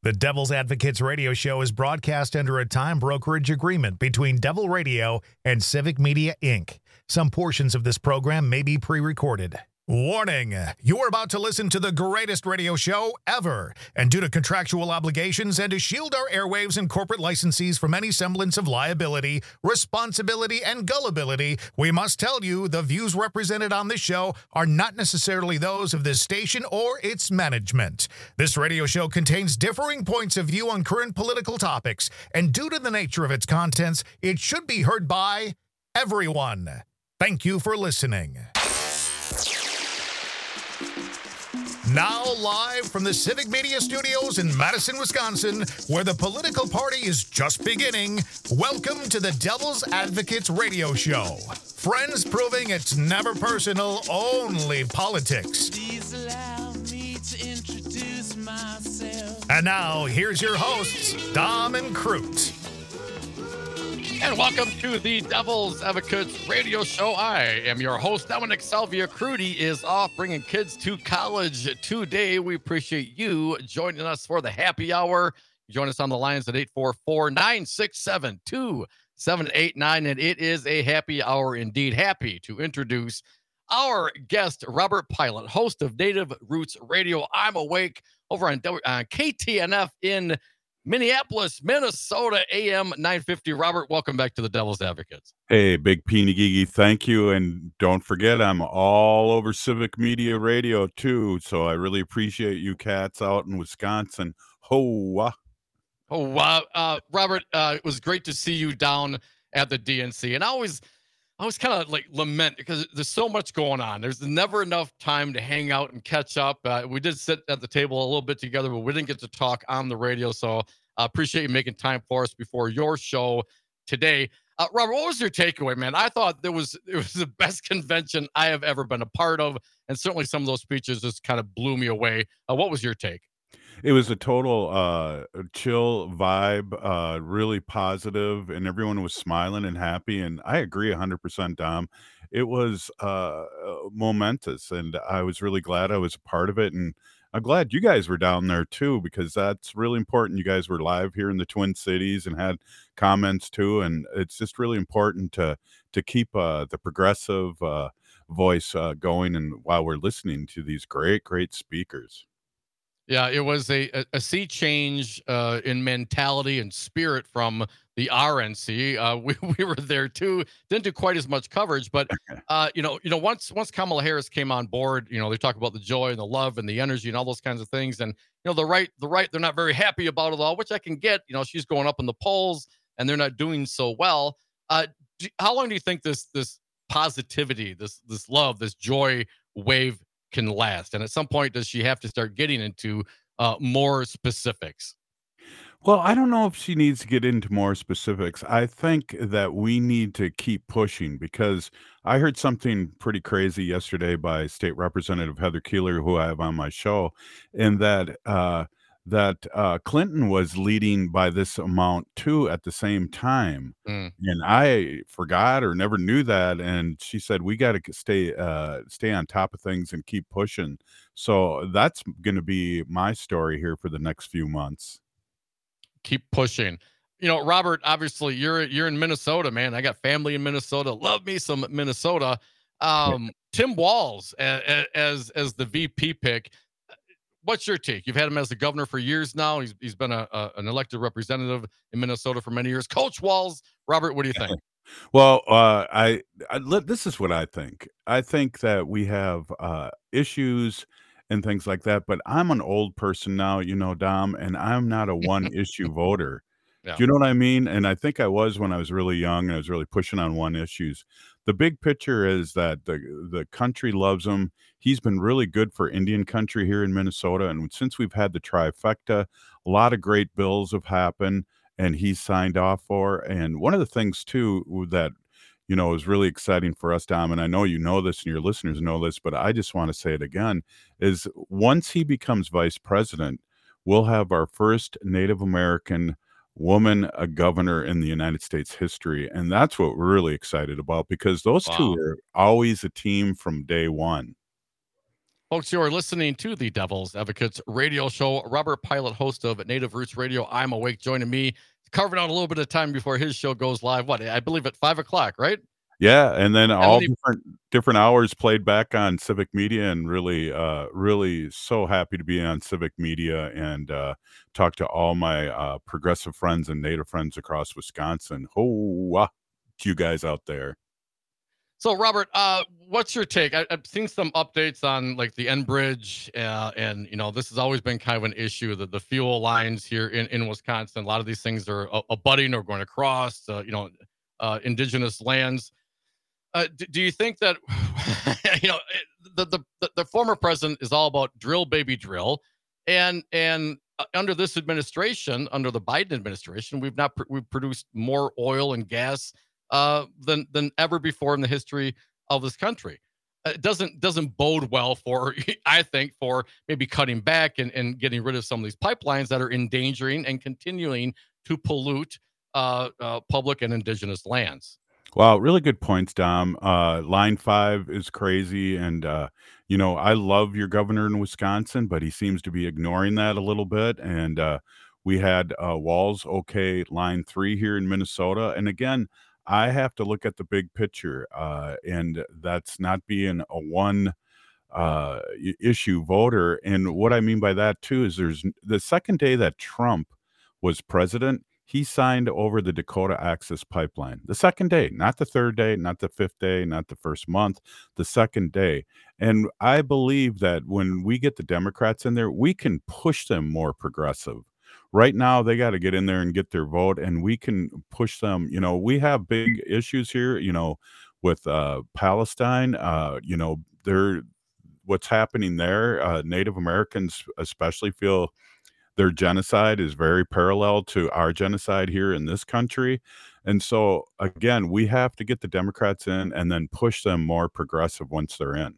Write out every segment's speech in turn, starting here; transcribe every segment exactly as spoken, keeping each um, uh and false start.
The Devil's Advocates radio show is broadcast under a time brokerage agreement between Devil Radio and Civic Media, Incorporated. Some portions of this program may be pre-recorded. Warning, you are about to listen to the greatest radio show ever, and due to contractual obligations and to shield our airwaves and corporate licensees from any semblance of liability, responsibility, and gullibility, we must tell you the views represented on this show are not necessarily those of this station or its management. This radio show contains differing points of view on current political topics, and due to the nature of its contents, it should be heard by everyone. Thank you for listening. Now live from the Civic Media Studios in Madison, Wisconsin, where the political party is just beginning, welcome to the Devil's Advocates radio show. Friends proving it's never personal, only politics. Please allow me to introduce myself. And now, here's your hosts, Dom and Crute. And welcome to the Devil's Advocates radio show. I am your host, Dominic Salvia. Crudy is off bringing kids to college today. We appreciate you joining us for the happy hour. Join us on the lines at eight four four, nine six seven, two seven eight nine. And it is a happy hour indeed. Happy to introduce our guest, Robert Pilot, host of Native Roots Radio. I'm Awake over on uh, K T N F in Minneapolis, Minnesota, A M nine fifty. Robert, welcome back to the Devil's Advocates. Hey, Big Peeny Gigi, thank you. And don't forget, I'm all over Civic Media Radio, too. So I really appreciate you cats out in Wisconsin. Ho! Oh, wow. Uh, Robert, uh, it was great to see you down at the D N C. And I always, I always kind of like lament because there's so much going on. There's never enough time to hang out and catch up. Uh, we did sit at the table a little bit together, but we didn't get to talk on the radio. So I uh, appreciate you making time for us before your show today. Uh, Robert, what was your takeaway, man? I thought there was it was the best convention I have ever been a part of, and certainly some of those speeches just kind of blew me away. Uh, what was your take? It was a total uh, chill vibe, uh, really positive, and everyone was smiling and happy. And I agree one hundred percent, Dom. It was uh, momentous, and I was really glad I was a part of it. And I'm glad you guys were down there too, because that's really important. You guys were live here in the Twin Cities and had comments too, and it's just really important to to keep uh, the progressive uh, voice uh, going, and while we're listening to these great, great speakers. Yeah, it was a, a, a sea change uh, in mentality and spirit from the R N C. Uh, we we were there too. Didn't do quite as much coverage, but uh, you know, you know, once once Kamala Harris came on board, you know, they talk about the joy and the love and the energy and all those kinds of things. And you know, the right, the right, they're not very happy about it all, which I can get. You know, she's going up in the polls and they're not doing so well. Uh, do, how long do you think this this positivity, this this love, this joy wave can last? And at some point, does she have to start getting into uh, more specifics? Well, I don't know if she needs to get into more specifics. I think that we need to keep pushing, because I heard something pretty crazy yesterday by State Representative Heather Keeler, who I have on my show, and that uh, that uh, Clinton was leading by this amount too at the same time. Mm. And I forgot or never knew that. And she said, we got to stay uh, stay on top of things and keep pushing. So that's going to be my story here for the next few months. Keep pushing. You know, Robert, obviously you're you're in Minnesota, man. I got family in Minnesota. Love me some Minnesota. Um, yeah. Tim Walz as, as as the V P pick. What's your take? You've had him as the governor for years now. He's he's been a, a an elected representative in Minnesota for many years. Coach Walz, Robert, what do you think? Well, uh, I, I this is what I think. I think that we have uh, issues and things like that, but I'm an old person now, you know, Dom, and I'm not a one issue voter. Yeah. Do you know what I mean? And I think I was when I was really young and I was really pushing on one issues. The big picture is that the the country loves him. He's been really good for Indian country here in Minnesota. And since we've had the trifecta, a lot of great bills have happened and he's signed off for. And one of the things too that, you know, is really exciting for us, Dom, and I know you know this and your listeners know this, but I just want to say it again, is once he becomes vice president, we'll have our first Native American woman a governor in the United States history. And that's what we're really excited about, because those Wow. two are always a team from day one. Folks, you are listening to the Devil's Advocates radio show. Robert Pilot, host of Native Roots Radio. I'm awake, joining me, carving out a little bit of time before his show goes live. What, I believe at five o'clock, right? Yeah, and then And all then he, different different hours played back on Civic Media, and really, uh, really so happy to be on Civic Media and uh, talk to all my uh, progressive friends and Native friends across Wisconsin. Oh, ah, to you guys out there. so Robert, uh, what's your take? I, I've seen some updates on like the Enbridge, uh, and you know this has always been kind of an issue. That the fuel lines here in, in Wisconsin, a lot of these things are uh, abutting or going across, uh, you know, uh, indigenous lands. Uh, do, do you think that you know it- the, the the the former president is all about drill baby drill, and and uh, under this administration, under the Biden administration, we've not pr- we've produced more oil and gas uh, than than ever before in the history of this country. Uh, It doesn't doesn't bode well for I think for maybe cutting back and, and getting rid of some of these pipelines that are endangering and continuing to pollute uh, uh, public and indigenous lands. Wow, really good points, Dom. Uh, Line five is crazy, and uh, you know I love your governor in Wisconsin, but he seems to be ignoring that a little bit. And uh, we had uh, Walls okay Line three here in Minnesota, and again, I have to look at the big picture, uh, and that's not being a one uh, i- issue voter. And what I mean by that too is there's the second day that Trump was president, he signed over the Dakota Access Pipeline. The second day, not the third day, not the fifth day, not the first month, the second day. And I believe that when we get the Democrats in there, we can push them more progressive. Right now, they got to get in there and get their vote, and we can push them. You know, we have big issues here, you know, with uh, Palestine. Uh, you know, they're what's happening there. Uh, Native Americans especially feel their genocide is very parallel to our genocide here in this country. And so, again, we have to get the Democrats in and then push them more progressive once they're in.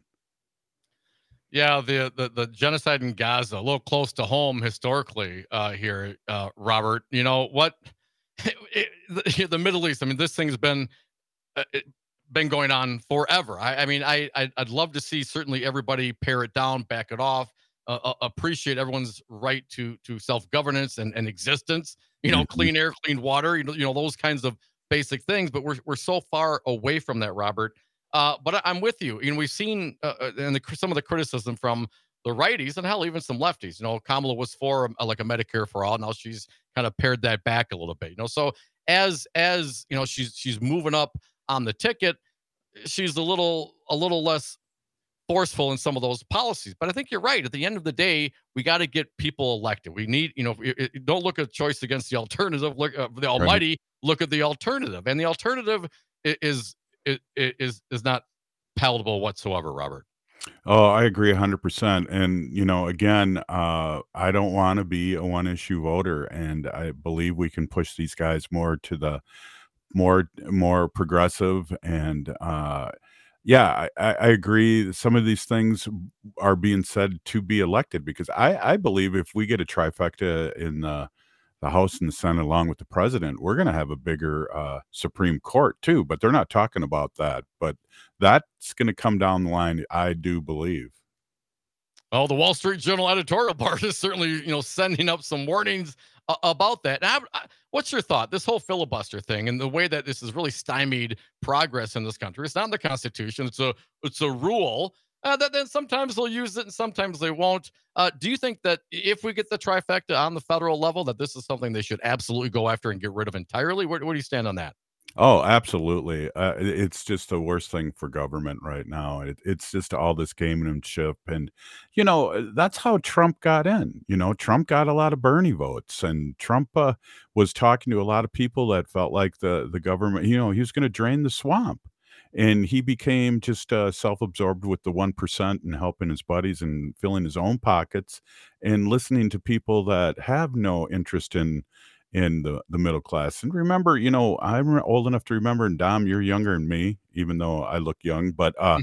Yeah, the, the the genocide in Gaza, a little close to home historically uh, here, uh, Robert. You know what? It, the, the Middle East. I mean, this thing's been uh, it, been going on forever. I, I mean, I I'd, I'd love to see certainly everybody pare it down, back it off, uh, uh, appreciate everyone's right to to self governance and, and existence. You know, Mhm. clean air, clean water. You know, you know those kinds of basic things. But we're we're so far away from that, Robert. Uh, but I, I'm with you. You know, we've seen uh, uh, and the, some of the criticism from the righties and hell, even some lefties. You know, Kamala was for um, like a Medicare for all. Now she's kind of pared that back a little bit. You know, so as as you know, she's she's moving up on the ticket. She's a little a little less forceful in some of those policies. But I think you're right. At the end of the day, we got to get people elected. We need, you know, i- i- don't look at choice against the alternative. Look at the Right. almighty. Look at the alternative, and the alternative i- is i- i- is is not palatable whatsoever, Robert. Oh, I agree one hundred percent. And, you know, again, uh, I don't want to be a one issue voter. And I believe we can push these guys more to the more more progressive and uh yeah, I, I I agree. Some of these things are being said to be elected because I, I believe if we get a trifecta in the, the House and the Senate along with the president, we're going to have a bigger uh, Supreme Court too. But they're not talking about that. But that's going to come down the line, I do believe. Well, the Wall Street Journal editorial part is certainly, you know, sending up some warnings uh, about that. Now, I, what's your thought? This whole filibuster thing and the way that this has really stymied progress in this country. It's not in the Constitution. It's a it's a rule uh, that then sometimes they'll use it and sometimes they won't. Uh, do you think that if we get the trifecta on the federal level, that this is something they should absolutely go after and get rid of entirely? Where, where do you stand on that? Oh, absolutely. Uh, it- it's just the worst thing for government right now. It, it's just all this gamemanship. And, you know, uh, that's how Trump got in. You know, Trump got a lot of Bernie votes, and Trump uh, was talking to a lot of people that felt like the, the government, you know, he was going to drain the swamp. And he became just uh, self absorbed with the one percent and helping his buddies and filling his own pockets and listening to people that have no interest in in the the middle class. And remember, you know, I'm old enough to remember, and Dom, you're younger than me, even though I look young, but uh,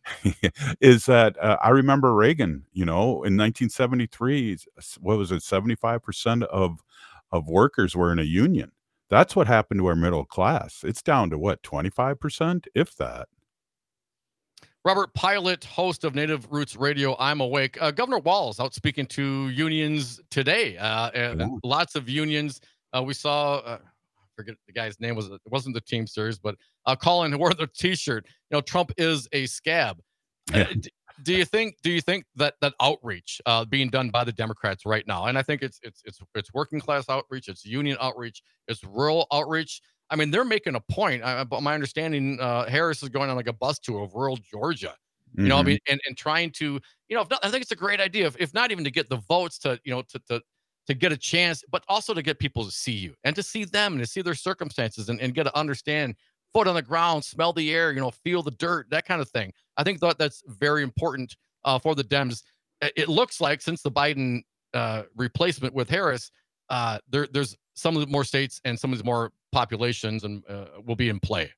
is that uh, I remember Reagan, you know, in nineteen seventy-three, s- what was it, seventy-five percent of of workers were in a union. That's what happened to our middle class. It's down to what, twenty-five percent, if that. Robert Pilot, host of Native Roots Radio, I'm Awake. Uh, Governor Walz out speaking to unions today. Uh, and, and lots of unions. Uh, we saw, uh, I forget the guy's name, was it wasn't the Teamsters, but uh, Colin wore the T-shirt. You know, Trump is a scab. Yeah. Uh, d- do you think? Do you think that that outreach uh, being done by the Democrats right now? And I think it's it's it's it's working class outreach, it's union outreach, it's rural outreach. I mean, they're making a point. Uh, but my understanding, uh, Harris is going on like a bus tour of rural Georgia. You mm-hmm. know, I mean, and, and trying to, you know, if not, I think it's a great idea. If, if not even to get the votes to, you know, to to to get a chance, but also to get people to see you and to see them and to see their circumstances and, and get to understand, foot on the ground, smell the air, you know, feel the dirt, that kind of thing. I think that that's very important uh, for the Dems. It looks like since the Biden uh, replacement with Harris, uh, there there's some of the more states and some of the more populations and uh, will be in play.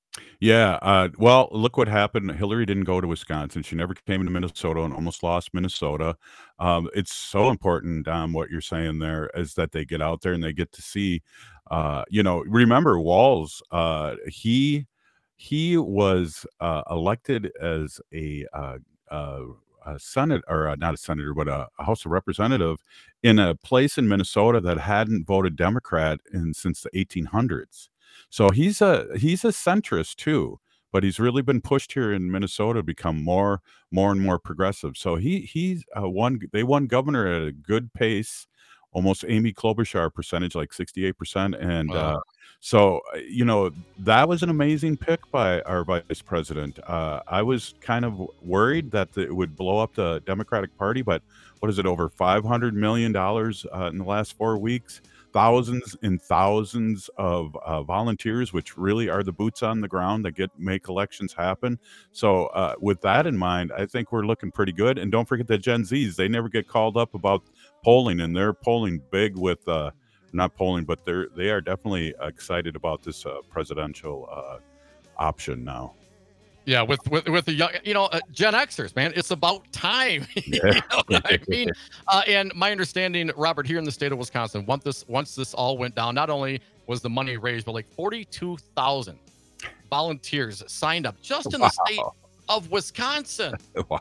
Yeah. Uh, well, look what happened. Hillary didn't go to Wisconsin. She never came to Minnesota and almost lost Minnesota. Um, it's so important, Dom, what you're saying there is that they get out there and they get to see, uh, you know, remember Walz, uh, he, he was uh, elected as a, uh, uh, a Senate or uh, not a senator, but a, a House of Representative in a place in Minnesota that hadn't voted Democrat in since the eighteen hundreds. So he's a he's a centrist too, but he's really been pushed here in Minnesota to become more more and more progressive. So he he's uh, won. They won governor at a good pace, almost Amy Klobuchar percentage, like sixty-eight percent. And wow. uh, so you know that was an amazing pick by our vice president. Uh, I was kind of worried that it would blow up the Democratic Party, but what is it, over five hundred million dollars uh, in the last four weeks? Thousands and thousands of uh, volunteers, which really are the boots on the ground that get make elections happen. So uh, with that in mind, I think we're looking pretty good. And don't forget the Gen Zs, they never get called up about polling, and they're polling big with uh, not polling, but they're they are definitely excited about this uh, presidential uh, option now. Yeah, with with with the young, you know, uh, Gen Xers, man, it's about time. You know what I mean? Uh, and my understanding, Robert, here in the state of Wisconsin, once this once this all went down, not only was the money raised, but like forty-two thousand volunteers signed up just in wow. the state of Wisconsin. Wow.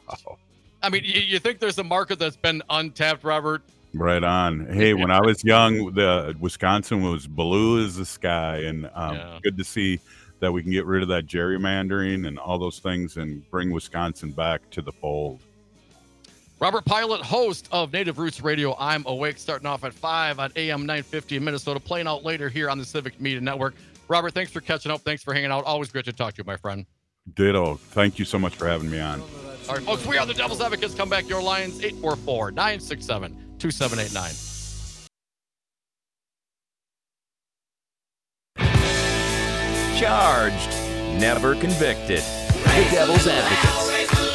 I mean, you, you think there's a market that's been untapped, Robert? Right on. Hey, when I was young, the Wisconsin was blue as the sky, and um, yeah. good to see that we can get rid of that gerrymandering and all those things and bring Wisconsin back to the fold. Robert Pilot, host of Native Roots Radio, I'm Awake, starting off at five on A M nine fifty in Minnesota, playing out later here on the Civic Media Network. Robert, thanks for catching up. Thanks for hanging out. Always great to talk to you, my friend. Ditto. Thank you so much for having me on. All right, folks, we are the Devil's Advocates. Come back your lines, eight four four, nine six seven, two seven eight nine. Charged, never convicted. The Devil's Advocates.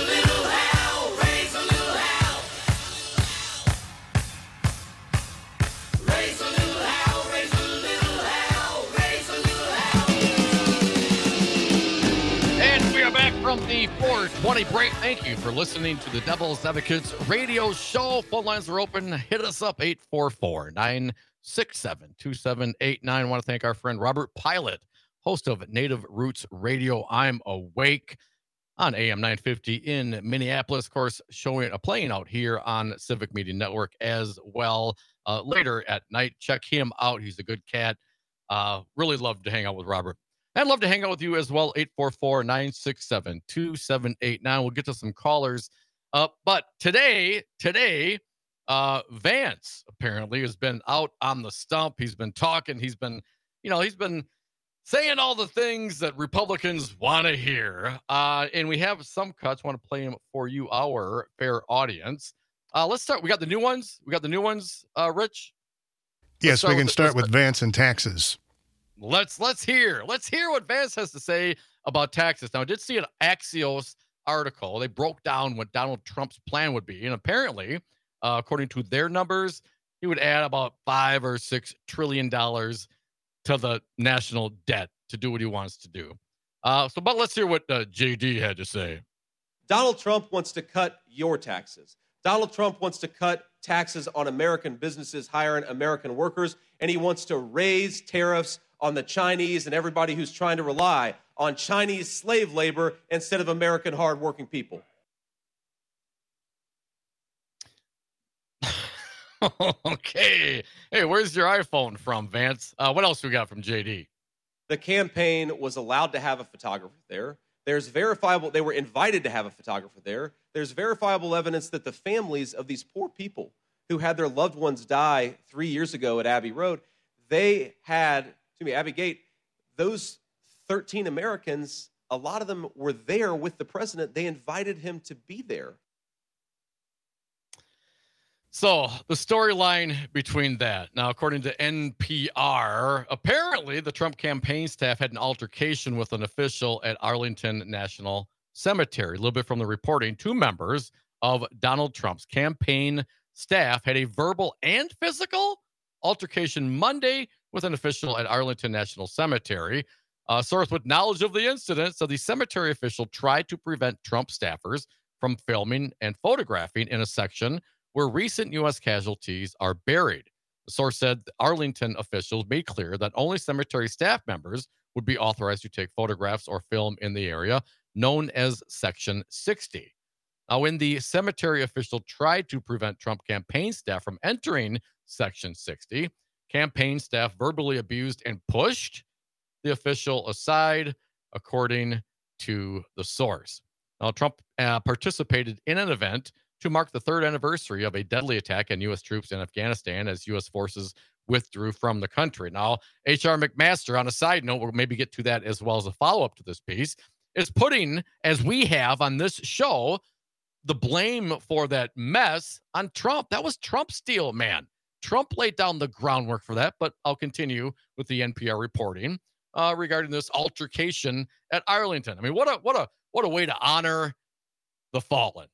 And we are back from the four twenty break. Thank you for listening to the Devil's Advocates radio show. Phone lines are open. Hit us up, eight four four, nine six seven, two seven eight nine. I want to thank our friend Robert Pilot, host of Native Roots Radio, I'm Awake, on A M nine fifty in Minneapolis. Of course, showing a playing out here on Civic Media Network as well. Uh, later at night, check him out. He's a good cat. Uh, really love to hang out with Robert. And love to hang out with you as well. eight four four, nine six seven, two seven eight nine. We'll get to some callers. Uh, but today, today, uh, Vance apparently has been out on the stump. He's been talking. He's been, you know, he's been saying all the things that Republicans want to hear. Uh, and we have some cuts. I want to play them for you, our fair audience. Uh, let's start. We got the new ones. We got the new ones, uh, Rich? Let's yes, we can with, start with Vance and taxes. Let's let's hear. Let's hear what Vance has to say about taxes. Now, I did see an Axios article. They broke down what Donald Trump's plan would be. And apparently, uh, according to their numbers, he would add about five or six trillion dollars to the national debt to do what he wants to do. Uh, so, but let's hear what uh, J D had to say. Donald Trump wants to cut your taxes. Donald Trump wants to cut taxes on American businesses hiring American workers, and he wants to raise tariffs on the Chinese and everybody who's trying to rely on Chinese slave labor instead of American hardworking people. Okay. Hey, where's your iPhone from, Vance? Uh, what else we got from J D? The campaign was allowed to have a photographer there. There's verifiable, they were invited to have a photographer there. There's verifiable evidence that the families of these poor people who had their loved ones die three years ago at Abbey Road, they had, excuse me, Abbey Gate, those thirteen Americans, a lot of them were there with the president. They invited him to be there. So the storyline between that. Now, according to N P R, apparently the Trump campaign staff had an altercation with an official at Arlington National Cemetery. A little bit from the reporting, two members of Donald Trump's campaign staff had a verbal and physical altercation Monday with an official at Arlington National Cemetery. A source with knowledge of the incident said the cemetery official tried to prevent Trump staffers from filming and photographing in a section where recent U S casualties are buried. The source said the Arlington officials made clear that only cemetery staff members would be authorized to take photographs or film in the area, known as Section sixty. Now, when the cemetery official tried to prevent Trump campaign staff from entering Section sixty, campaign staff verbally abused and pushed the official aside, according to the source. Now, Trump uh, participated in an event to mark the third anniversary of a deadly attack on U S troops in Afghanistan as U S forces withdrew from the country. Now, H R McMaster, on a side note, we'll maybe get to that as well as a follow-up to this piece, is putting, as we have on this show, the blame for that mess on Trump. That was Trump's deal, man. Trump laid down the groundwork for that, but I'll continue with the N P R reporting uh, regarding this altercation at Arlington. I mean, what a what a what a way to honor the fallen.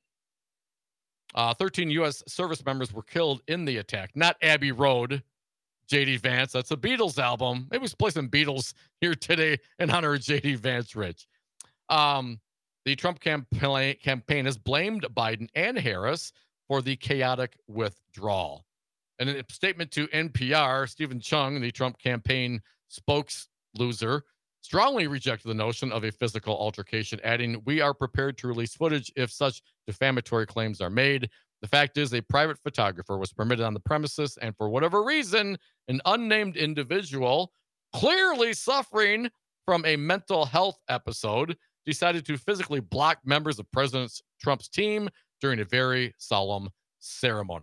Uh, thirteen U S service members were killed in the attack, not Abbey Road, J D Vance. That's a Beatles album. Maybe we should play some Beatles here today in honor of J D Vance Rich. Um, the Trump campaign, campaign has blamed Biden and Harris for the chaotic withdrawal. And in a statement to N P R, Stephen Chung, the Trump campaign spokes loser, strongly rejected the notion of a physical altercation, adding, "We are prepared to release footage if such defamatory claims are made. The fact is, a private photographer was permitted on the premises, and for whatever reason, an unnamed individual, clearly suffering from a mental health episode, decided to physically block members of President Trump's team during a very solemn ceremony."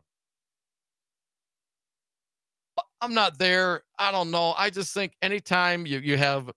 I'm not there. I don't know. I just think anytime you, you have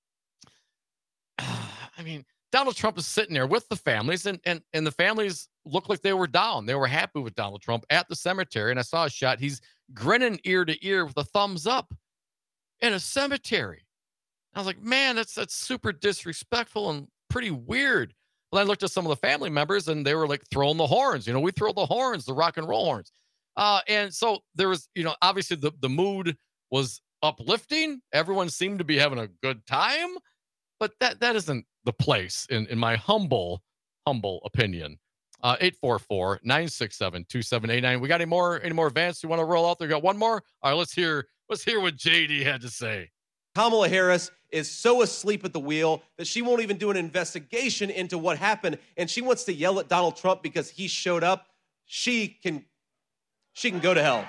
I mean, Donald Trump is sitting there with the families, and, and, and the families look like they were down. They were happy with Donald Trump at the cemetery. And I saw a shot. He's grinning ear to ear with a thumbs up in a cemetery. I was like, man, that's, that's super disrespectful and pretty weird. Well, I looked at some of the family members, and they were like throwing the horns. You know, we throw the horns, the rock and roll horns. Uh, and so there was, you know, obviously the, the mood was uplifting. Everyone seemed to be having a good time. But that that isn't the place, in, in my humble, humble opinion. Uh, eight four four, nine six seven, two seven eight nine. We got any more, any more Vance you want to roll out there? Got one more? All right, let's hear, let's hear what J D had to say. Kamala Harris is so asleep at the wheel that she won't even do an investigation into what happened, and she wants to yell at Donald Trump because he showed up. She can, she can go to hell.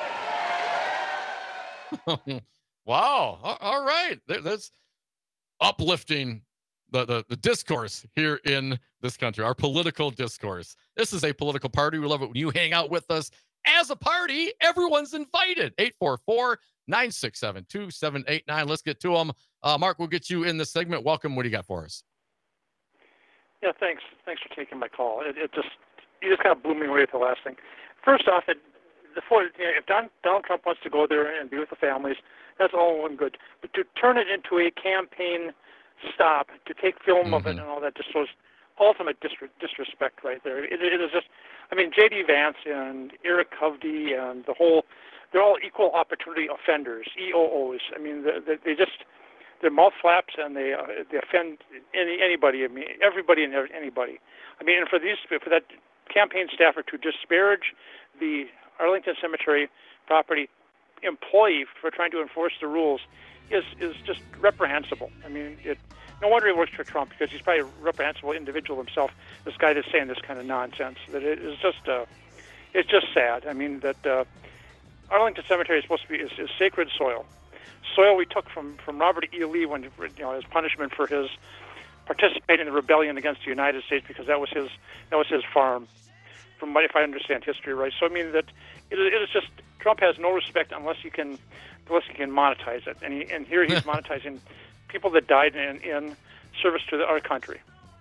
Wow. All right. That's uplifting the, the, the discourse here in this country, our political discourse. This is a political party. We love it when you hang out with us as a party. Everyone's invited. eight four four, nine six seven, two seven eight nine. Let's get to them. Uh, Mark, we'll get you in this segment. Welcome. What do you got for us? Yeah, thanks. Thanks for taking my call. It, it just you just kind of blew me away with the last thing. First off, it, the, you know, if Don, Donald Trump wants to go there and be with the families, that's all well and good. But to turn it into a campaign stop, to take film mm-hmm. of it and all that, just shows ultimate dis- disrespect right there. It, it is just, I mean, J D Vance and Eric Kovdy and the whole, they're all equal opportunity offenders, E O Os. I mean, they, they just, they're mouth flaps and they uh, they offend any anybody. I mean, everybody and anybody. I mean, and for these, for that campaign staffer to disparage the Arlington Cemetery property employee for trying to enforce the rules is is just reprehensible. I mean, it, no wonder he works for Trump, because he's probably a reprehensible individual himself. This guy that's saying this kind of nonsense. That it is just uh, it's just sad. I mean, that uh, Arlington Cemetery is supposed to be is, is sacred soil, soil we took from from Robert E. Lee when you know as punishment for his participating in the rebellion against the United States, because that was his that was his farm. From what, if I understand history right, so I mean that it, it is just Trump has no respect unless he can unless he can monetize it, and he, and here he's monetizing people that died in, in service to the, our country.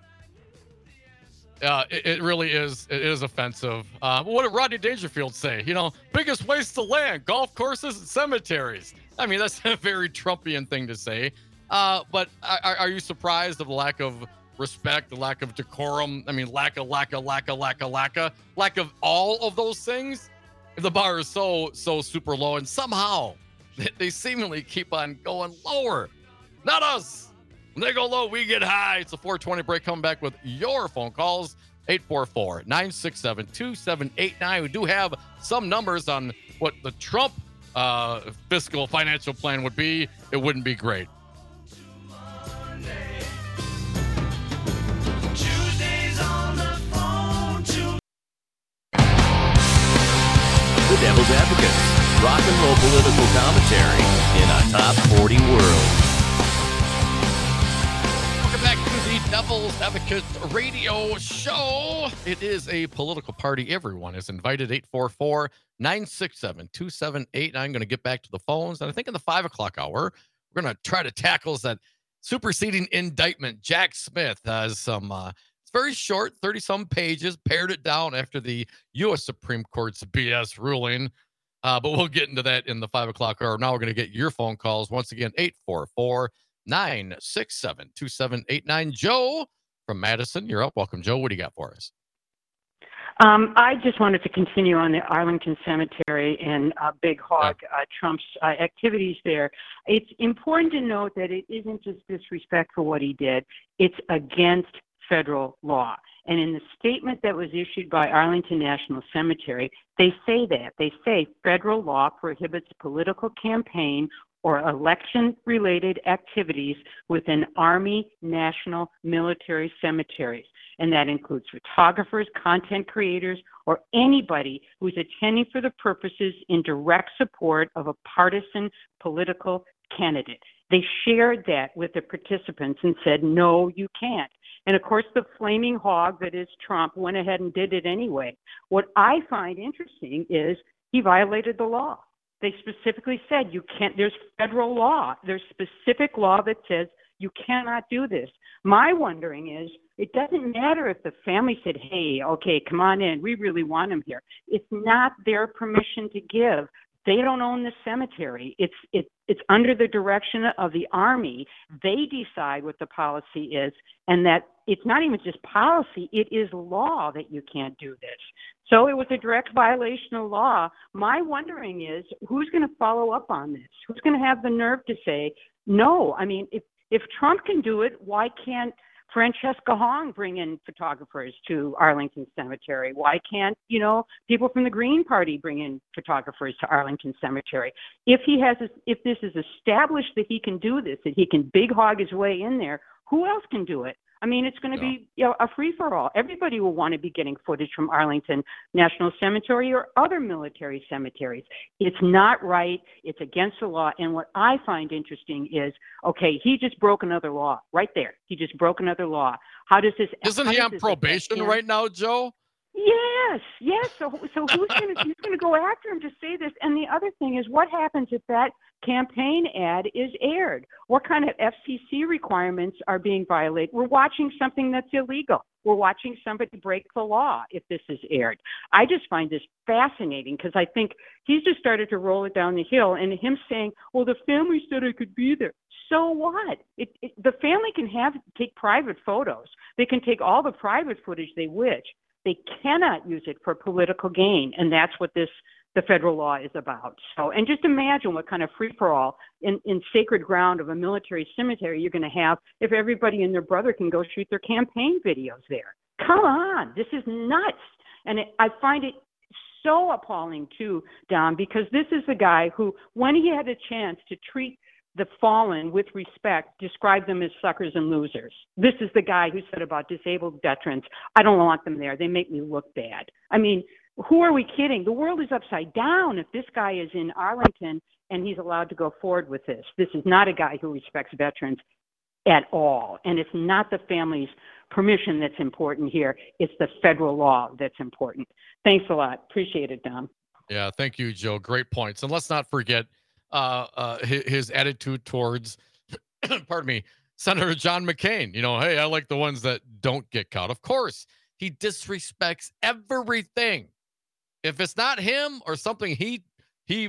Uh, it, it really is. It is offensive. Uh, what did Rodney Dangerfield say? You know, biggest waste of land, golf courses and cemeteries. I mean, that's a very Trumpian thing to say. Uh, but are, are you surprised of the lack of respect, the lack of decorum? I mean, lack of, lack of, lack of, lack of, lack of, lack of all of those things? If the bar is so, so super low, and somehow they seemingly keep on going lower. Not us. When they go low, we get high. It's a four twenty break. Coming back with your phone calls. eight four four, nine six seven, two seven eight nine. We do have some numbers on what the Trump uh, fiscal financial plan would be. It wouldn't be great. The Devil's Advocates, rock and roll political commentary in a top forty world. Welcome back to the Devil's Advocates radio show. It is a political party. Everyone is invited. eight four four, nine six seven, two seven eight nine. I'm going to get back to the phones. And I think in the five o'clock hour, we're going to try to tackle that superseding indictment. Jack Smith has some... Uh, It's very short, thirty-some pages, pared it down after the U S Supreme Court's B S ruling. Uh, but we'll get into that in the five o'clock hour. Now we're going to get your phone calls. Once again, eight four four, nine six seven, two seven eight nine. Joe from Madison, you're up. Welcome, Joe. What do you got for us? Um, I just wanted to continue on the Arlington Cemetery and uh, Big Hog, uh, Trump's uh, activities there. It's important to note that it isn't just disrespect for what he did. It's against federal law. And in the statement that was issued by Arlington National Cemetery, they say that. They say federal law prohibits political campaign or election-related activities within Army, national, military cemeteries. And that includes photographers, content creators, or anybody who's attending for the purposes in direct support of a partisan political candidate. They shared that with the participants and said, no, you can't. And of course, the flaming hog that is Trump went ahead and did it anyway. What I find interesting is he violated the law. They specifically said you can't, there's federal law. There's specific law that says you cannot do this. My wondering is, it doesn't matter if the family said, hey, okay, come on in. We really want him here. It's not their permission to give. They don't own the cemetery. It's it, it's under the direction of the Army. They decide what the policy is, and that it's not even just policy, it is law that you can't do this. So it was a direct violation of law. My wondering is, who's going to follow up on this? Who's going to have the nerve to say, no? I mean, if, if Trump can do it, why can't Francesca Hong bring in photographers to Arlington Cemetery? Why can't, you know, people from the Green Party bring in photographers to Arlington Cemetery? If he has, a, if this is established that he can do this, that he can big hog his way in there, who else can do it? I mean, it's going to be, you know, a free-for-all. Everybody will want to be getting footage from Arlington National Cemetery or other military cemeteries. It's not right. It's against the law. And what I find interesting is, okay, he just broke another law right there. He just broke another law. How does this? Isn't he on probation right now, Joe? Yes, yes. So, so who's going to who's going to go after him to say this? And the other thing is, what happens if that campaign ad is aired? What kind of F C C requirements are being violated? We're watching something that's illegal. We're watching somebody break the law if this is aired. I just find this fascinating because I think he's just started to roll it down the hill, and him saying, well, the family said I could be there. So what? It, it, the family can have take private photos. They can take all the private footage they wish. They cannot use it for political gain, and that's what this the federal law is about. So, and just imagine what kind of free-for-all in, in sacred ground of a military cemetery you're going to have if everybody and their brother can go shoot their campaign videos there. Come on, this is nuts. And it, I find it so appalling too, Dom, because this is the guy who, when he had a chance to treat the fallen, with respect, describe them as suckers and losers. This is the guy who said about disabled veterans, I don't want them there. They make me look bad. I mean, who are we kidding? The world is upside down if this guy is in Arlington and he's allowed to go forward with this. This is not a guy who respects veterans at all. And it's not the family's permission that's important here. It's the federal law that's important. Thanks a lot. Appreciate it, Dom. Yeah, thank you, Joe. Great points. And let's not forget uh, uh, his, his attitude towards, pardon me, Senator John McCain. You know, hey, I like the ones that don't get caught. Of course, he disrespects everything. If it's not him or something he he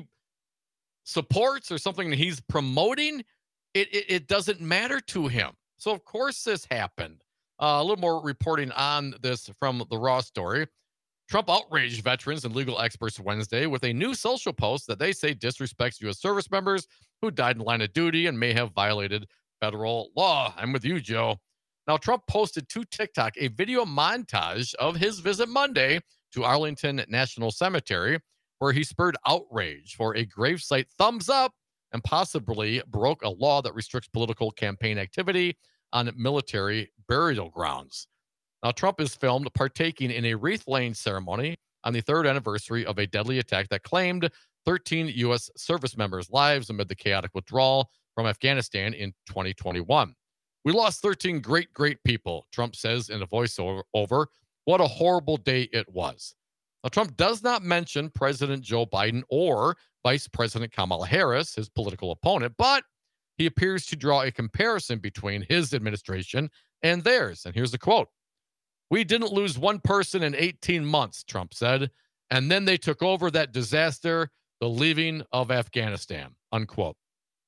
supports or something that he's promoting, it, it, it doesn't matter to him. So, of course, this happened. Uh, a little more reporting on this from the Raw story. Trump outraged veterans and legal experts Wednesday with a new social post that they say disrespects U S service members who died in line of duty and may have violated federal law. I'm with you, Joe. Now, Trump posted to TikTok a video montage of his visit Monday to Arlington National Cemetery, where he spurred outrage for a gravesite thumbs up and possibly broke a law that restricts political campaign activity on military burial grounds. Now, Trump is filmed partaking in a wreath-laying ceremony on the third anniversary of a deadly attack that claimed thirteen U S service members' lives amid the chaotic withdrawal from Afghanistan in twenty twenty-one. We lost thirteen great, great people, Trump says in a voiceover. Over. What a horrible day it was. Now, Trump does not mention President Joe Biden or Vice President Kamala Harris, his political opponent, but he appears to draw a comparison between his administration and theirs. And here's the quote. We didn't lose one person in eighteen months, Trump said, and then they took over that disaster, the leaving of Afghanistan, unquote.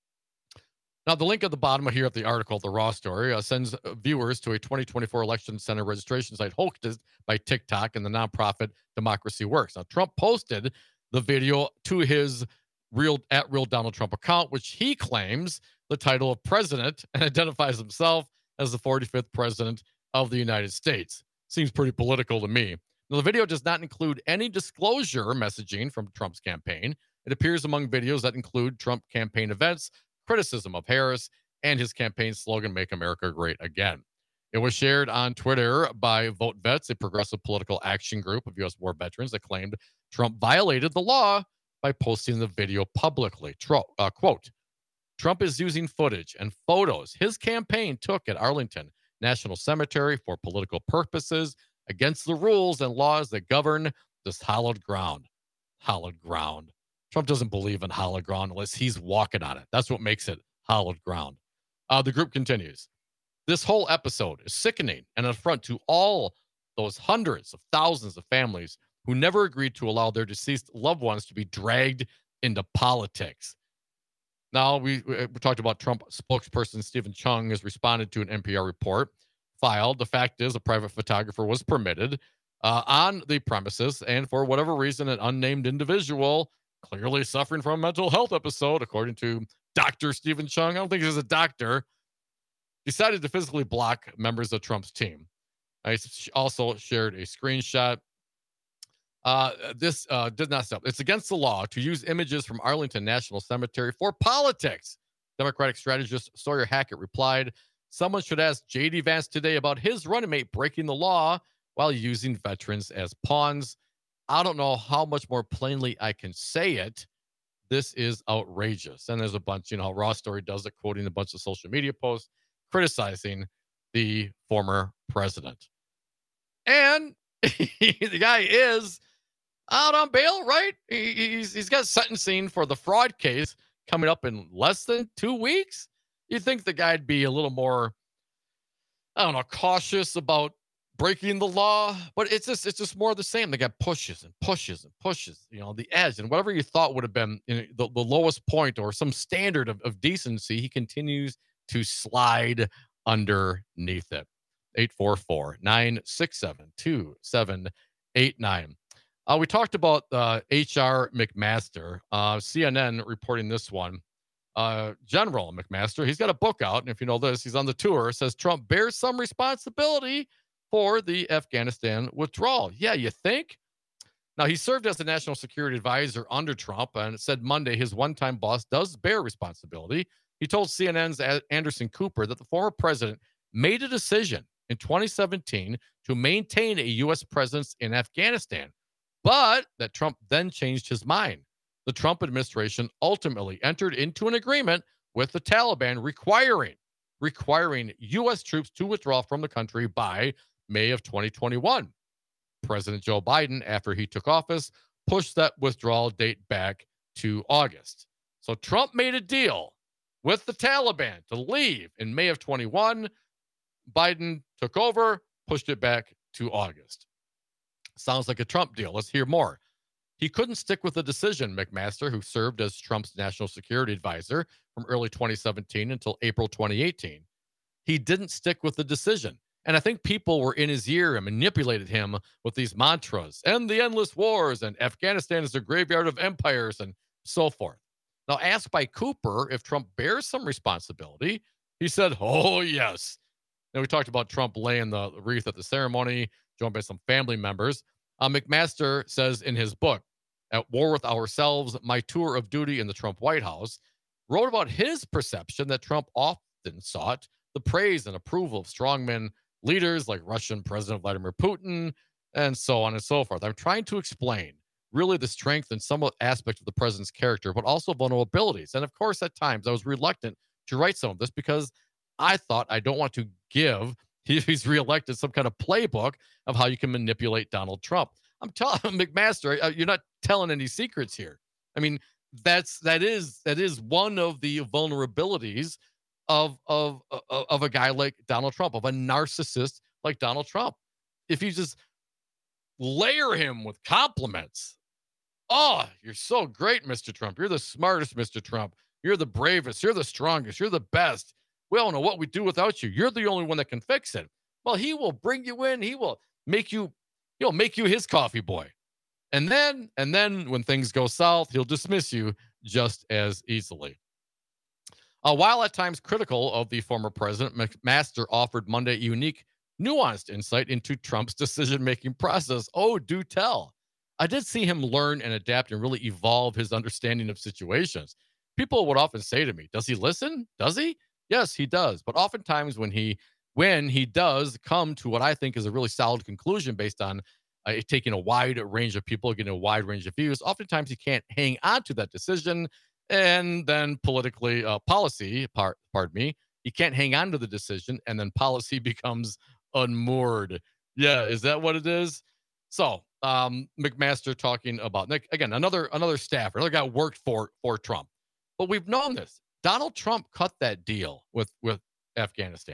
Now, the link at the bottom here of the article, the Raw story, uh, sends viewers to a twenty twenty-four election center registration site hosted by TikTok and the nonprofit Democracy Works. Now, Trump posted the video to his real at real Donald Trump account, which he claims the title of president and identifies himself as the forty-fifth president of the United States. Seems pretty political to me. Now, the video does not include any disclosure messaging from Trump's campaign. It appears among videos that include Trump campaign events, criticism of Harris, and his campaign slogan, Make America Great Again. It was shared on Twitter by Vote Vets, a progressive political action group of U S war veterans that claimed Trump violated the law by posting the video publicly. Tro- uh, quote, Trump is using footage and photos his campaign took at Arlington National Cemetery for political purposes against the rules and laws that govern this hallowed ground. Hallowed ground. Trump doesn't believe in hallowed ground unless he's walking on it. That's what makes it hallowed ground. Uh, the group continues. This whole episode is sickening and an affront to all those hundreds of thousands of families who never agreed to allow their deceased loved ones to be dragged into politics. Now, we, we talked about Trump spokesperson Stephen Chung has responded to an N P R report filed. The fact is a private photographer was permitted uh, on the premises, and for whatever reason, an unnamed individual clearly suffering from a mental health episode, according to Doctor Stephen Chung, I don't think he's a doctor, decided to physically block members of Trump's team. I also shared a screenshot. Uh, this uh, did not stop. It's against the law to use images from Arlington National Cemetery for politics. Democratic strategist Sawyer Hackett replied, someone should ask J D Vance today about his running mate breaking the law while using veterans as pawns. I don't know how much more plainly I can say it. This is outrageous. And there's a bunch, you know, how Raw Story does it, quoting a bunch of social media posts, criticizing the former president. And the guy is out on bail, right? He, he's, he's got sentencing for the fraud case coming up in less than two weeks. You'd think the guy'd be a little more, I don't know, cautious about breaking the law, but it's just it's just more of the same. The guy pushes and pushes and pushes, you know, the edge, and whatever you thought would have been, you know, the, the lowest point or some standard of, of decency, he continues to slide underneath it. eight four four, nine six seven, two seven eight nine. Uh, we talked about uh, H R McMaster. Uh, C N N reporting this one. Uh, General McMaster, he's got a book out, and if you know this, he's on the tour, says Trump bears some responsibility for the Afghanistan withdrawal. Yeah, you think? Now, he served as the national security advisor under Trump and said Monday his one-time boss does bear responsibility He told C N N's Anderson Cooper that the former president made a decision in twenty seventeen to maintain a U S presence in Afghanistan, but that Trump then changed his mind. The Trump administration ultimately entered into an agreement with the Taliban requiring requiring U S troops to withdraw from the country by May of twenty twenty-one. President Joe Biden, after he took office, pushed that withdrawal date back to August. So Trump made a deal with the Taliban to leave in May of twenty-one. Biden took over, pushed it back to August. Sounds like a Trump deal. Let's hear more. He couldn't stick with the decision, McMaster, who served as Trump's national security advisor from early twenty seventeen until April twenty eighteen. He didn't stick with the decision. And I think people were in his ear and manipulated him with these mantras and the endless wars and Afghanistan is a graveyard of empires and so forth. Now, asked by Cooper if Trump bears some responsibility, he said, oh, yes. Now, we talked about Trump laying the wreath at the ceremony, joined by some family members. Uh, McMaster says in his book, At War with Ourselves, My Tour of Duty in the Trump White House, wrote about his perception that Trump often sought the praise and approval of strongmen leaders like Russian President Vladimir Putin, and so on and so forth. I'm trying to explain really the strength and some aspect of the president's character, but also vulnerabilities. And of course, at times I was reluctant to write some of this because I thought I don't want to give, if he's reelected, some kind of playbook of how you can manipulate Donald Trump. I'm telling McMaster, you're not telling any secrets here. I mean, that's that is that is one of the vulnerabilities of of of a guy like Donald Trump, of a narcissist like Donald Trump. If you just layer him with compliments, oh, you're so great, Mister Trump. You're the smartest, Mister Trump. You're the bravest. You're the strongest. You're the best. We don't know what we'd do without you. You're the only one that can fix it. Well, he will bring you in. He will make you, he'll make you his coffee boy. And then, and then when things go south, he'll dismiss you just as easily. Uh, while at times critical of the former president, McMaster offered Monday a unique, nuanced insight into Trump's decision-making process. Oh, do tell. I did see him learn and adapt and really evolve his understanding of situations. People would often say to me, does he listen? Does he? Yes, he does. But oftentimes when he when he does come to what I think is a really solid conclusion based on uh, taking a wide range of people, getting a wide range of views, oftentimes he can't hang on to that decision. And then politically, uh, policy, part, pardon me, he can't hang on to the decision, and then policy becomes unmoored. Yeah, is that what it is? So, um, McMaster talking about, again, another another staffer, another guy worked for for Trump. But we've known this. Donald Trump cut that deal with, with Afghanistan.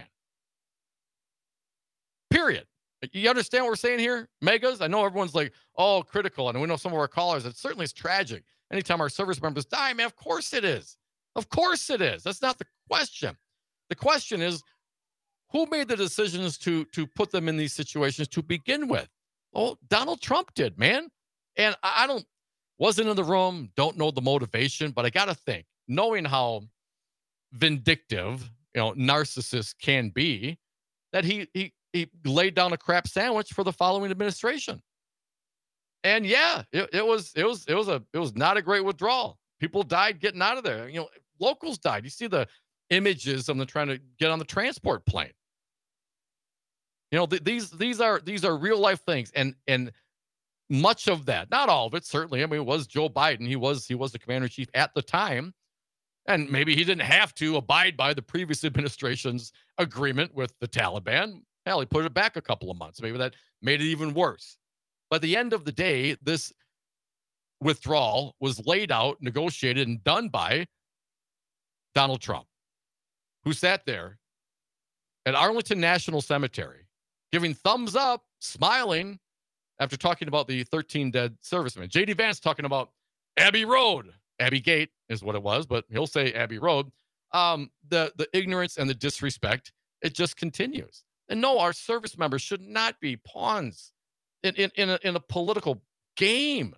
Period. You understand what we're saying here, Megas? I know everyone's like, oh, critical, and we know some of our callers. It certainly is tragic. Anytime our service members die, man, of course it is. Of course it is. That's not the question. The question is, who made the decisions to, to put them in these situations to begin with? Oh, Donald Trump did, man. And I don't, wasn't in the room, don't know the motivation, but I got to think, knowing how vindictive, you know, narcissists can be, that he, he, he laid down a crap sandwich for the following administration. And yeah, it, it was it was it was a it was not a great withdrawal. People died getting out of there. You know, locals died. You see the images of them trying to get on the transport plane. You know, th- these these are these are real life things, and and much of that, not all of it, certainly. I mean, it was Joe Biden. He was he was the commander in chief at the time, and maybe he didn't have to abide by the previous administration's agreement with the Taliban. Hell, he put it back a couple of months. Maybe that made it even worse. By the end of the day, this withdrawal was laid out, negotiated, and done by Donald Trump, who sat there at Arlington National Cemetery, giving thumbs up, smiling, after talking about the thirteen dead servicemen. J D Vance talking about Abbey Road. Abbey Gate is what it was, but he'll say Abbey Road. Um, the, the ignorance and the disrespect, it just continues. And no, our service members should not be pawns in, in, in, a, in a political game.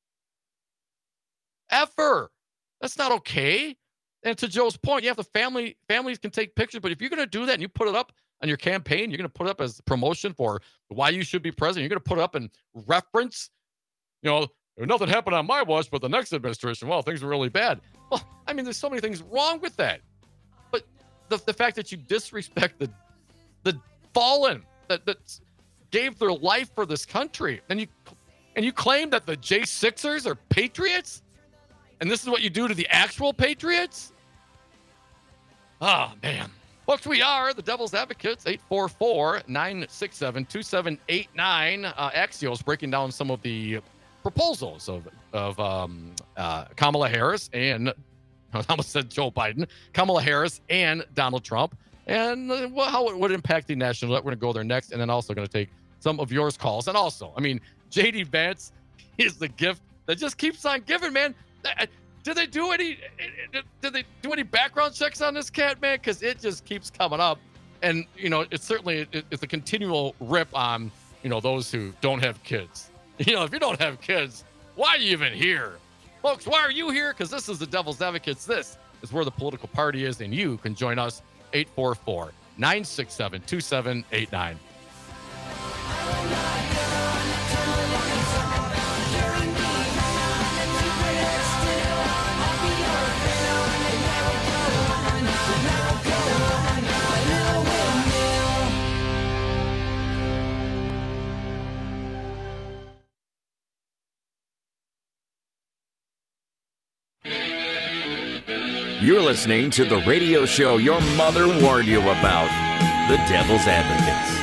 Ever. That's not okay. And to Joe's point, you have the family, families can take pictures, but if you're going to do that and you put it up on your campaign, you're going to put it up as promotion for why you should be president, you're going to put it up in reference, you know, nothing happened on my watch, but the next administration, well, things were really bad. Well, I mean, there's so many things wrong with that. the, the fact that you disrespect the the fallen that, that gave their life for this country, and you and you claim that the J sixers are patriots, and this is what you do to the actual patriots? Oh, man. Folks, we are the Devil's Advocates, eight four four, nine six seven, two seven eight nine. Uh, Axios breaking down some of the proposals of, of um, uh, Kamala Harris and, I almost said Joe Biden, Kamala Harris and Donald Trump, and uh, well, how it would impact the national debt. We're going to go there next, and then also going to take some of yours calls. And also, I mean, J D Vance is the gift that just keeps on giving, man. Did they do any? Did they do any background checks on this cat, man? Because it just keeps coming up, and you know, it's certainly it's a continual rip on you know those who don't have kids. You know, if you don't have kids, why are you even here, folks? Why are you here? Because this is the Devil's Advocates. This is where the political party is, and you can join us. eight four four, nine six seven, two seven eight nine. You're listening to the radio show your mother warned you about, The Devil's Advocates.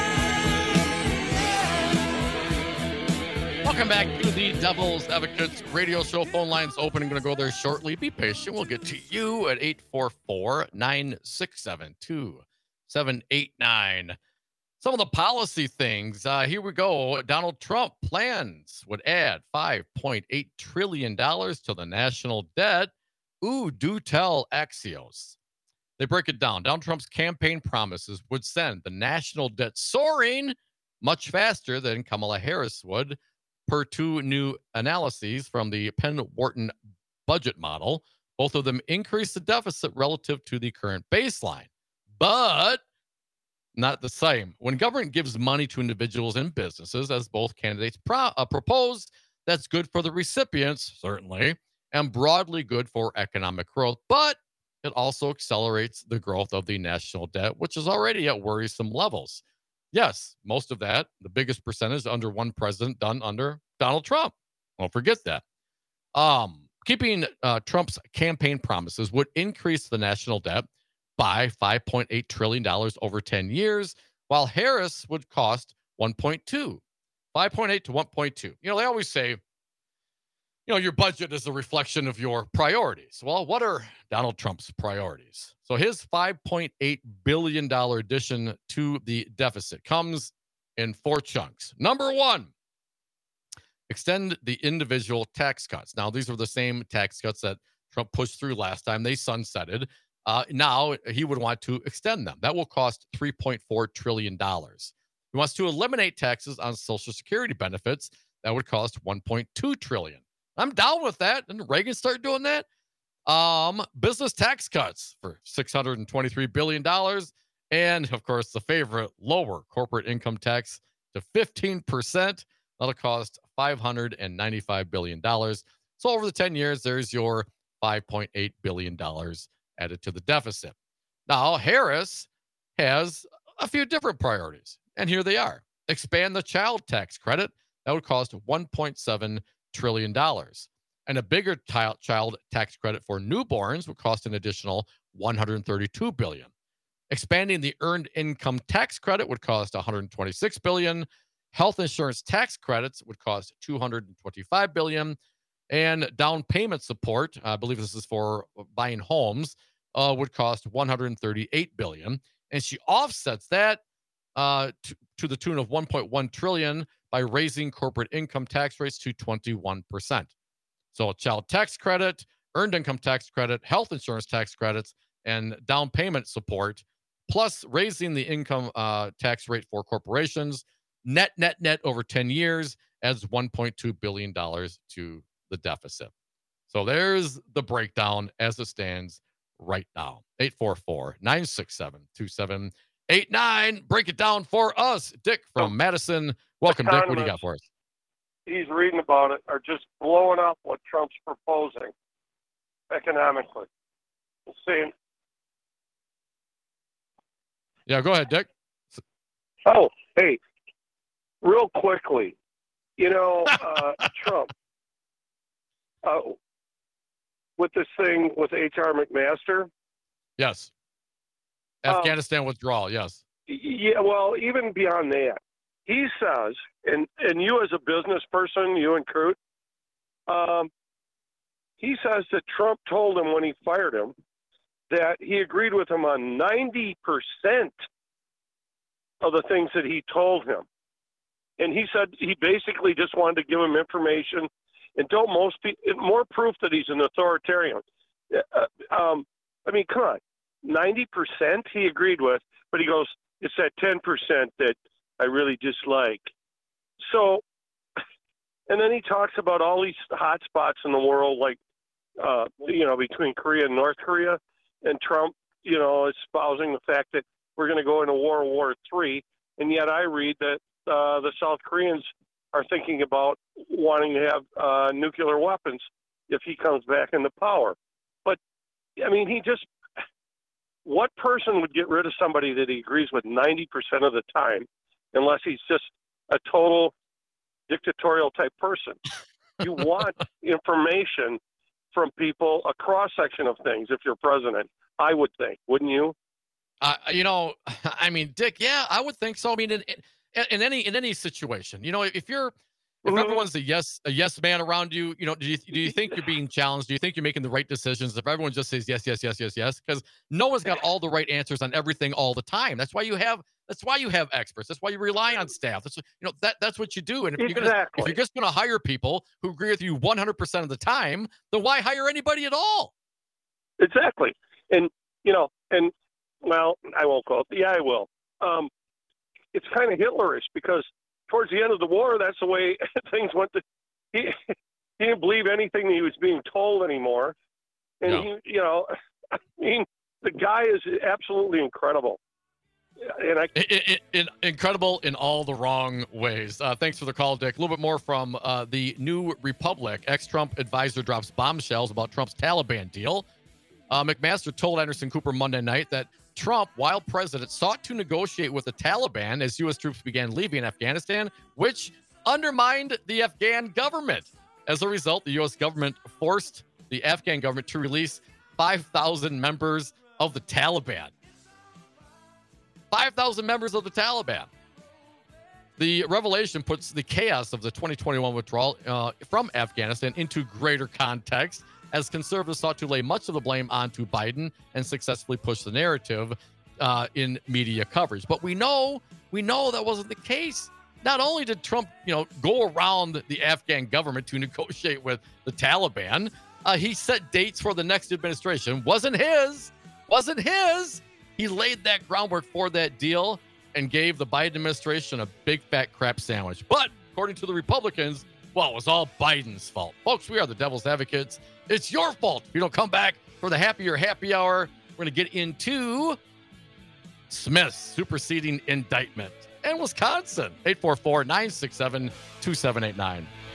Welcome back to the Devil's Advocates radio show. Phone lines open. I'm going to go there shortly. Be patient. We'll get to you at eight four four, nine six seven, two seven eight nine. Some of the policy things. Uh, here we go. Donald Trump plans would add five point eight trillion dollars to the national debt. Ooh, do tell Axios. They break it down. Donald Trump's campaign promises would send the national debt soaring much faster than Kamala Harris would, per two new analyses from the Penn-Wharton budget model. Both of them increase the deficit relative to the current baseline, but not the same. When government gives money to individuals and businesses, as both candidates pro- uh, proposed, that's good for the recipients, certainly, and broadly good for economic growth, but it also accelerates the growth of the national debt, which is already at worrisome levels. Yes, most of that, the biggest percentage under one president done under Donald Trump. Don't forget that. Um, keeping uh, Trump's campaign promises would increase the national debt by five point eight trillion dollars over ten years, while Harris would cost one point two. five point eight to one point two. You know, they always say, you know, your budget is a reflection of your priorities. Well, what are Donald Trump's priorities? So his five point eight billion dollars addition to the deficit comes in four chunks. Number one, extend the individual tax cuts. Now, these are the same tax cuts that Trump pushed through last time. They sunsetted. Uh, now he would want to extend them. That will cost three point four trillion dollars. He wants to eliminate taxes on Social Security benefits. That would cost one point two trillion dollars. I'm down with that. Didn't Reagan start doing that? Um, business tax cuts for six hundred twenty-three billion dollars. And, of course, the favorite, lower corporate income tax to fifteen percent. That'll cost five hundred ninety-five billion dollars. So over the ten years, there's your five point eight billion dollars added to the deficit. Now, Harris has a few different priorities, and here they are. Expand the child tax credit. That would cost one point seven trillion dollars. And a bigger t- child tax credit for newborns would cost an additional one hundred thirty-two billion dollars. Expanding the earned income tax credit would cost one hundred twenty-six billion dollars. Health insurance tax credits would cost two hundred twenty-five billion dollars. And down payment support, I believe this is for buying homes, uh, would cost one hundred thirty-eight billion dollars. And she offsets that uh, to, to the tune of one point one trillion dollars by raising corporate income tax rates to twenty-one percent. So a child tax credit, earned income tax credit, health insurance tax credits, and down payment support, plus raising the income uh, tax rate for corporations, net, net, net over ten years adds one point two billion dollars to the deficit. So there's the breakdown as it stands right now. eight four four, nine six seven, two seven eight nine. Break it down for us. Dick from Madison. Welcome, Dick. What do you got for us? He's reading about it, are just blowing up what Trump's proposing economically. Saying Yeah, go ahead, Dick. Oh, hey, real quickly, you know, uh, Trump, uh, with this thing with H R McMaster. Yes. Um, Afghanistan withdrawal, yes. Yeah, well, even beyond that, he says, and, and you as a business person, you and Crute, um, he says that Trump told him when he fired him that he agreed with him on ninety percent of the things that he told him. And he said he basically just wanted to give him information. And don't most people, more proof that he's an authoritarian. Uh, um, I mean, come on, ninety percent he agreed with, but he goes, it's that ten percent that I really dislike. So, and then he talks about all these hot spots in the world, like, uh, you know, between Korea and North Korea, and Trump, you know, espousing the fact that we're going to go into World War Three, and yet I read that uh, the South Koreans are thinking about wanting to have uh, nuclear weapons if he comes back into power. But, I mean, he just, what person would get rid of somebody that he agrees with ninety percent of the time unless he's just a total dictatorial type person? You want information from people, a cross-section of things, if you're president, I would think, wouldn't you? Uh, you know, I mean, Dick, yeah, I would think so. I mean, in, in, in any in any situation, you know, if you're if Mhm. everyone's a yes a yes man around you, you know, do you do you think you're being challenged? Do you think you're making the right decisions? If everyone just says yes, yes, yes, yes, yes, because no one's got all the right answers on everything all the time. That's why you have that's why you have experts. That's why you rely on staff. That's you know that that's what you do. And if you're gonna if Exactly. you're just gonna hire people who agree with you one hundred percent of the time, then why hire anybody at all? Exactly. And, you know, and, well, I won't go. Yeah, I will. Um, it's kind of Hitlerish because towards the end of the war, that's the way things went. To, he, he didn't believe anything he was being told anymore. And, Yeah. he, you know, I mean, the guy is absolutely incredible. And I, I- I- I- incredible in all the wrong ways. Uh, thanks for the call, Dick. A little bit more from uh, the New Republic. Ex-Trump advisor drops bombshells about Trump's Taliban deal. Uh, McMaster told Anderson Cooper Monday night that Trump, while president, sought to negotiate with the Taliban as U S troops began leaving Afghanistan, which undermined the Afghan government. As a result, the U S government forced the Afghan government to release five thousand members of the Taliban. five thousand members of the Taliban. The revelation puts the chaos of the twenty twenty-one withdrawal uh, from Afghanistan into greater context, as conservatives sought to lay much of the blame onto Biden and successfully push the narrative uh, in media coverage. But we know, we know that wasn't the case. Not only did Trump, you know, go around the Afghan government to negotiate with the Taliban, uh, he set dates for the next administration. Wasn't his, wasn't his. He laid that groundwork for that deal and gave the Biden administration a big fat crap sandwich. But according to the Republicans, well, it was all Biden's fault. Folks, we are the Devil's Advocates. It's your fault if you don't come back for the Happier Happy Hour. We're going to get into Smith's superseding indictment and Wisconsin. eight four four, nine six seven, two seven eight nine.